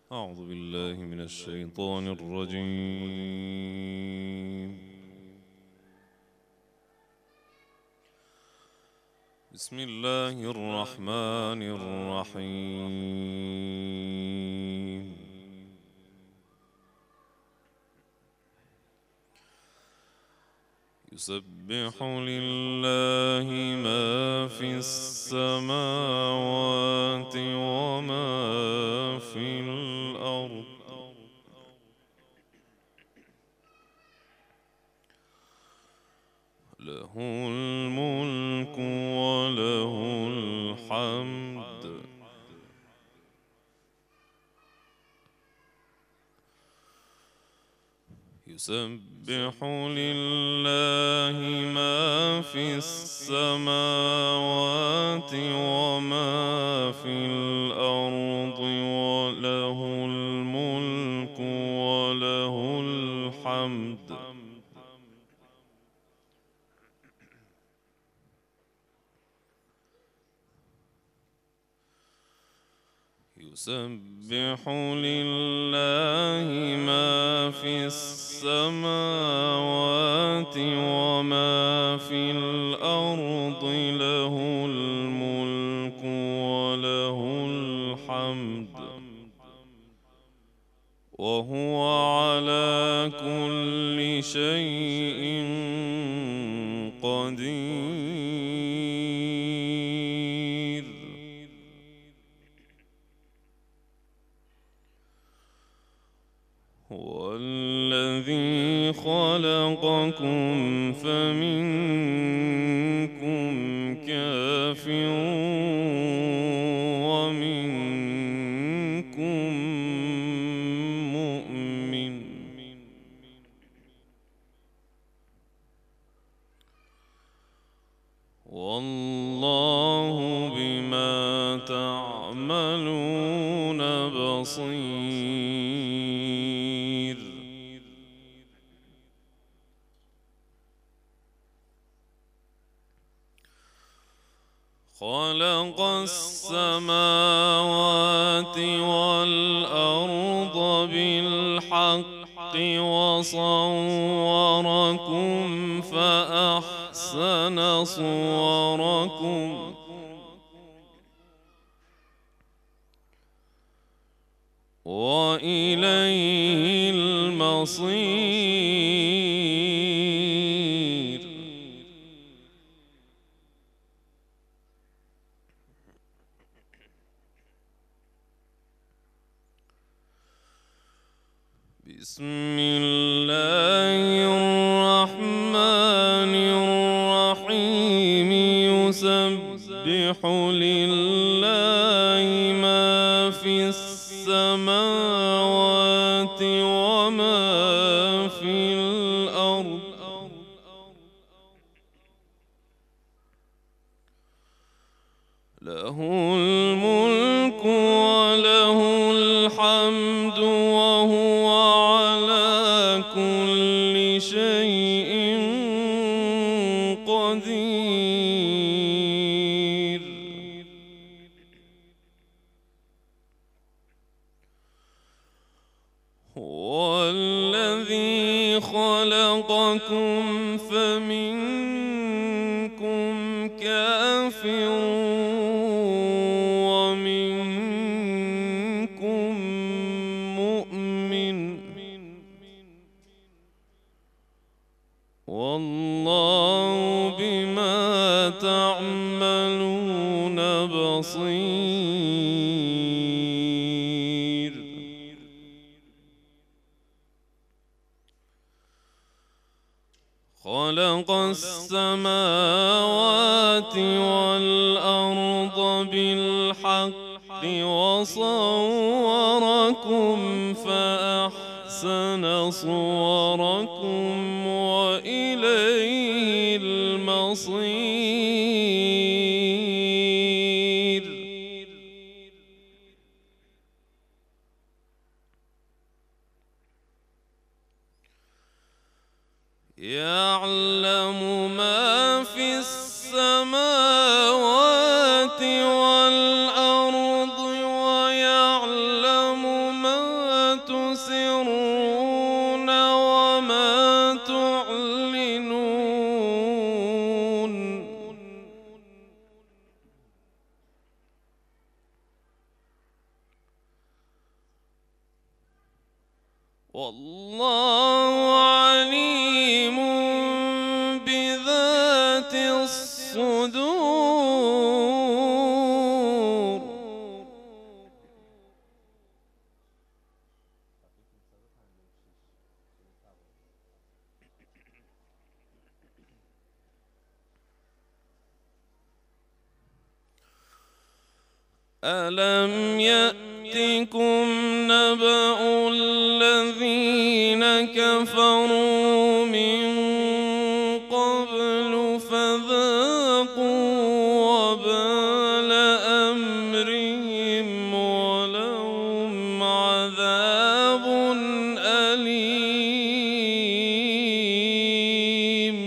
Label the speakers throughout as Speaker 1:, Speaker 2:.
Speaker 1: أعوذ بالله من الشيطان الرجيم. بسم الله الرحمن الرحيم. يسبح لله ما في السماوات وما في الأرض، له الملك وله الحمد، يسبح لله ما في السماوات وما في الأرض، وله الملك وله الحمد، يسبح لله ما في السماوات وما في الأرض، له الملك وله الحمد، وهو على كل شيء قدير. هو الذي خلقكم فمنكم كافر ومنكم مؤمن، والله بما تعملون بصير. خلق السماوات والأرض بالحق وصوركم فأحسن صوركم، وإليه المصير. بسم الله الرحمن الرحيم. يسبح لله ما في السماوات وما في الأرض، له الملك وله الحمد، وهو على كل شيء قدير. هو الذي خلقكم فمنكم كافر ومنكم مؤمن، والله بما تعملون بصير. خلق السماوات والأرض بالحق وصوركم فأحسن صوركم، وإليه المصير. يعلم ما في السماوات والأرض ويعلم ما والله عليم بذات الصدور. ألم يأتكم نبأ الذين كفروا من قبل فذاقوا وبال أمرهم ولهم عذاب أليم.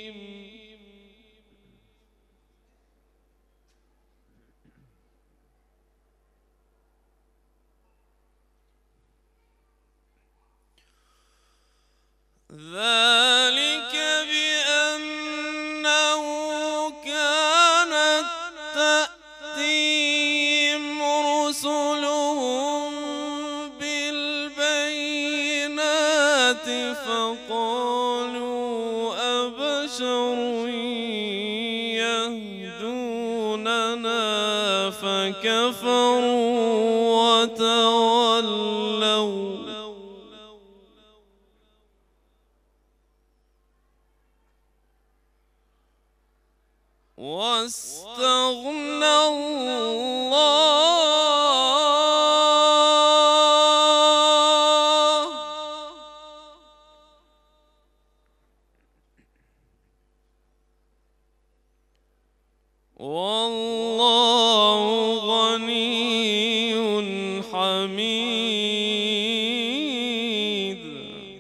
Speaker 1: ذلك بأنه كانت تأتيهم رسلهم بالبينات فقالوا أبشر يهدوننا فكفروا وتولوا واستغنى الله. والله غني حميد.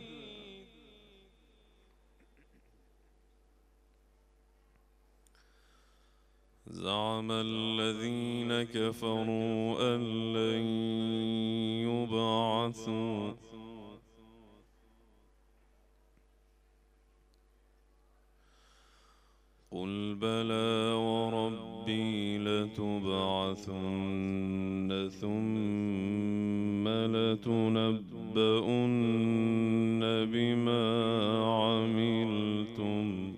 Speaker 1: زعم الذين كفروا أن لن يبعثوا قل بلى وربي لتبعثن ثم لتنبؤن بما عملتم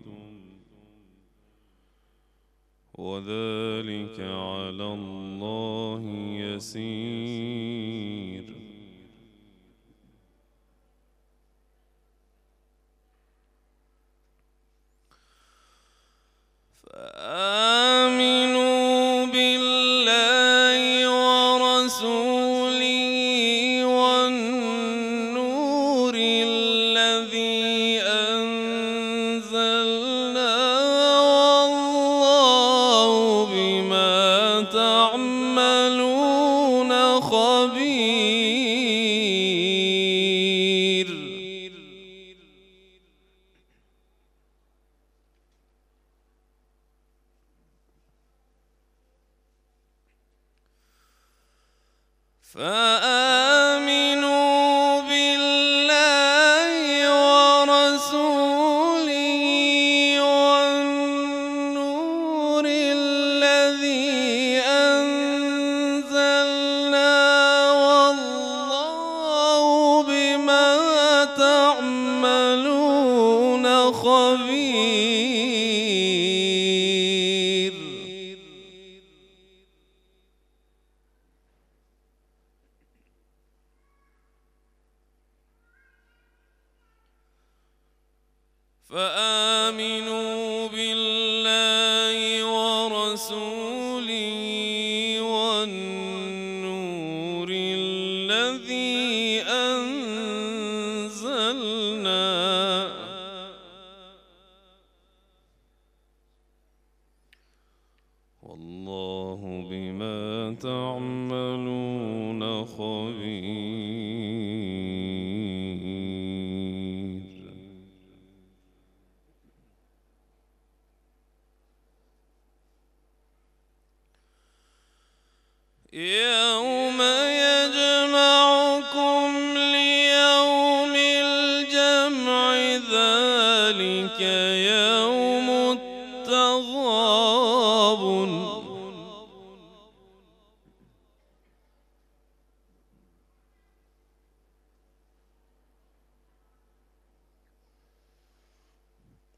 Speaker 1: وذلك على الله يسير. فآمنوا بالله ورسوله والنور الذي أنزلنا والله بما تعملون خبير. فآمنوا بالله ورسوله والنور الذي أنزلنا والله بما تعملون خبير. فآمنوا بالله ورسوله والنور الذي أنزلنا والله بما تعملون خبير. يوم يجمعكم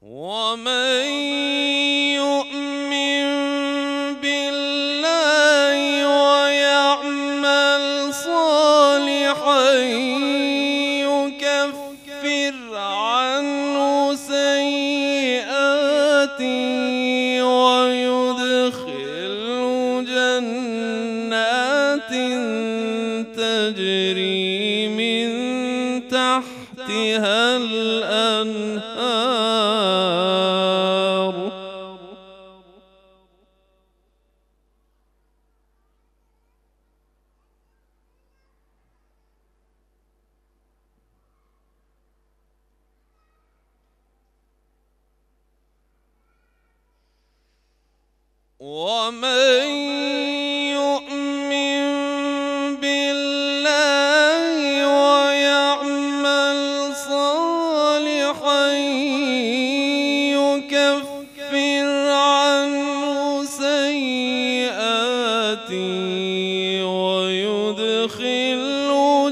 Speaker 1: ومن يؤمن بالله ويعمل صالحا يكفر عنه سيئاته ويدخله جنات تجري من تحتها الأنهار ومن يؤمن بالله ويعمل صالحا يكفر عنه سيئاته ويدخله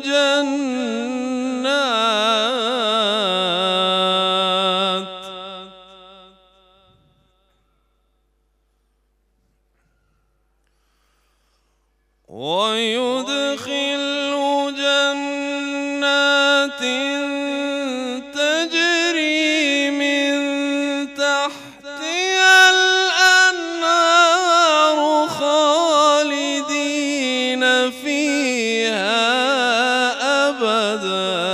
Speaker 1: جنات تجري من تحتها الأنهار خالدين فيها أبدا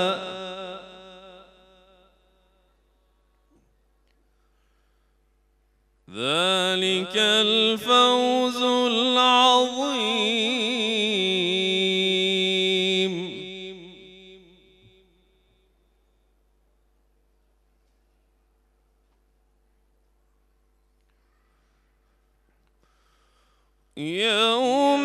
Speaker 1: ذلك الفوز العظيم يوم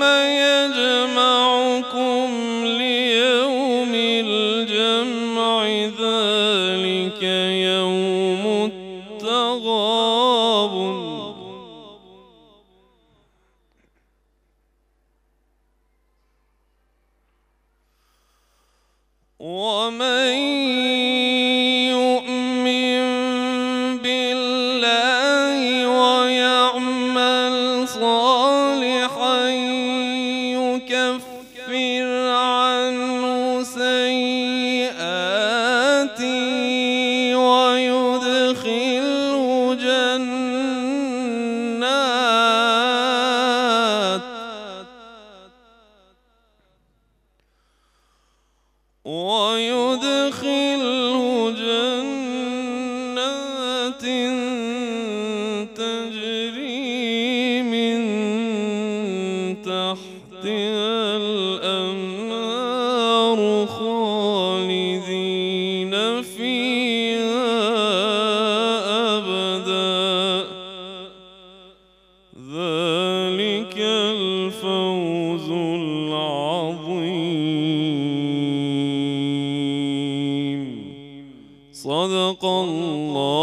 Speaker 1: يجمعكم ليوم الجمع ذلك يوم التغابن ومن يؤمن بالله ويعمل صالحا يكفر عنه سيئاته ويدخله جنات تجري من تحتها الأنهار خالدين فيها أبدا ذلك الفوز العظيم صدق الله